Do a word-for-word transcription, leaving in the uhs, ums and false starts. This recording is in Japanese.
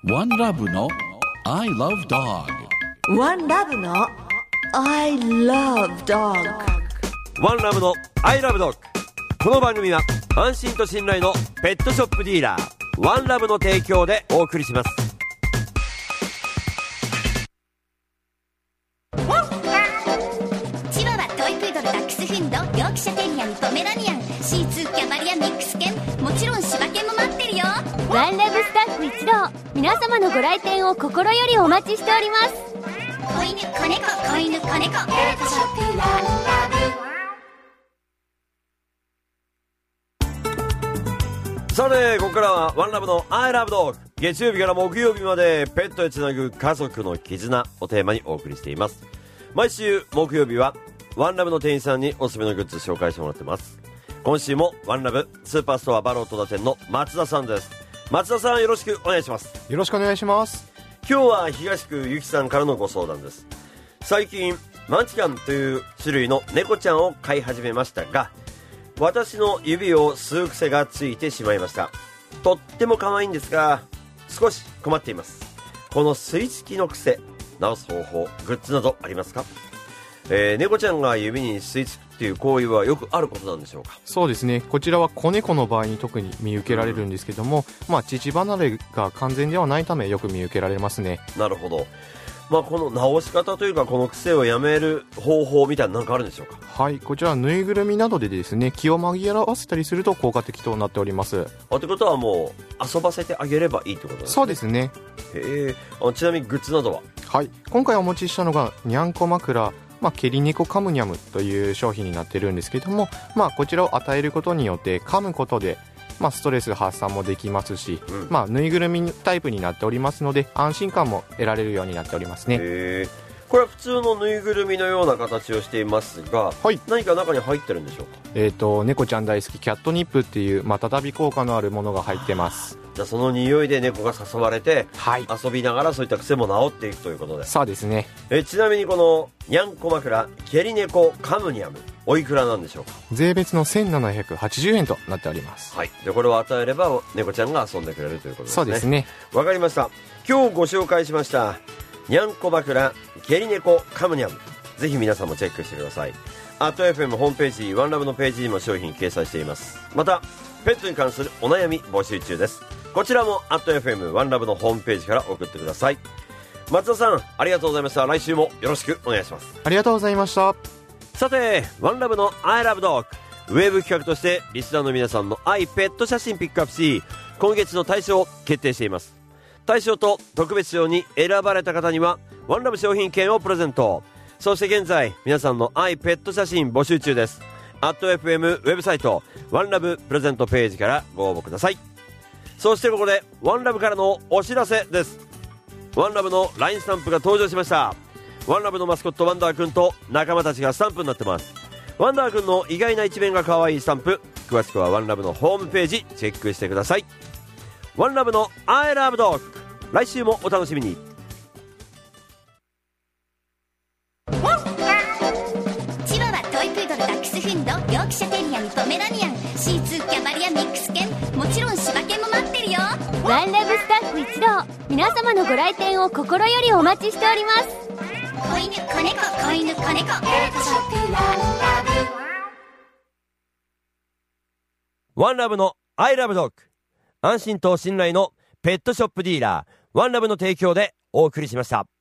ワンラブの I love dog。 ワンラブの I love dog。 ワンラブの I love dog。 この番組は安心と信頼のペットショップディーラーワンラブの提供でお送りします。 チワワ、トイプードル、ダックスフンド、ヨークシャテリアン、ポメラニアン、シーツー、キャバリア、ミックス犬、もちろん柴犬も待ってるよ。 ワンラブスタッフ一同、皆様のご来店を心よりお待ちしております。 子犬、子猫、子犬、子猫、ペットショップワンラブ。さてここからはワンラブの I love dog。 月曜日から木曜日までペットへつなぐ家族の絆をテーマにお送りしています。毎週木曜日はワンラブの店員さんにおすすめのグッズ紹介してもらってます。今週もワンラブスーパーストアバロー戸田店の松田さんです。松田さん、よろしくお願いします。 よろしくお願いします。 今日は東区ゆきさんからのご相談です。最近マンチカンという種類の猫ちゃんを飼い始めましたが、私の指を吸う癖がついてしまいました。とっても可愛いんですが少し困っています。この吸い付きの癖直す方法、グッズなどありますか？えー、猫ちゃんが指に吸い付くっていう行為はよくあることなんでしょうか？ そうですね、こちらは子猫の場合に特に見受けられるんですけども、うん、まあ乳離れが完全ではないためよく見受けられますね。 なるほど。まあ、この直し方というかこの癖をやめる方法みたいなの何かあるんでしょうか？ はい、こちらはぬいぐるみなどでですね気を紛らわせたりすると効果的となっております。 あ、ってことはもう遊ばせてあげればいいってことですね。 そうですね。 へえ。あ、ちなみにグッズなどは？ はい、今回お持ちしたのがにゃんこ枕、まあ、ケリネコカムニャムという商品になってるんですけども、まあ、こちらを与えることによって噛むことで、まあ、ストレス発散もできますし、うん、まあ、ぬいぐるみタイプになっておりますので安心感も得られるようになっておりますね。 へー。これは普通のぬいぐるみのような形をしていますが、はい、何か中に入ってるんでしょうか？ えーと、猫ちゃん大好きキャットニップっていうまたたび効果のあるものが入ってます。 じゃあその匂いで猫が誘われて、 はい、 遊びながらそういった癖も治っていくということで。 そうですね。 えちなみにこのにゃんこ枕ケリネコカムニャムおいくらなんでしょうか？ 税別のせんななひゃくはちじゅうえんとなっております。 はい。でこれを与えれば猫ちゃんが遊んでくれるということですね。 そうですね。 わかりました。今日ご紹介しましたにゃんこ枕ケリネコカムニャム、ぜひ皆さんもチェックしてください。アット エフエム ホームページ、ワンラブのページにも商品掲載しています。またペットに関するお悩み募集中です。こちらも アット エフエム ワンラブのホームページから送ってください。松田さん、ありがとうございました。来週もよろしくお願いします。 ありがとうございました。 さてワンラブの I love dog ウェブ企画としてリスナーの皆さんの愛ペット写真ピックアップし、今月の大賞を決定しています。大賞と特別賞に選ばれた方にはワンラブ商品券をプレゼント。そして現在皆さんの愛ペット写真募集中です。 アット エフエム ウェブサイトワンラブプレゼントページからご応募ください。そしてここでワンラブからのお知らせです。ワンラブの ライン スタンプが登場しました。ワンラブのマスコットワンダーくんと仲間たちがスタンプになってます。ワンダーくんの意外な一面が可愛いスタンプ、詳しくはワンラブのホームページチェックしてください。ワンラブの I love dog、 来週もお楽しみに。 チワワ、トイプードル、ダックスフンド、ヨークシャテリアン、ポメラニアン、シーツー、キャバリア、ミックス犬、もちろん柴犬も待ってるよ。 ワンラブスタッフ一同、皆様のご来店を心よりお待ちしております。 子犬、子猫、子犬、子猫、ペットショップワンラブ。ワンラブの I love dog、 安心と信頼のペットショップディーラーワンラブの提供でお送りしました。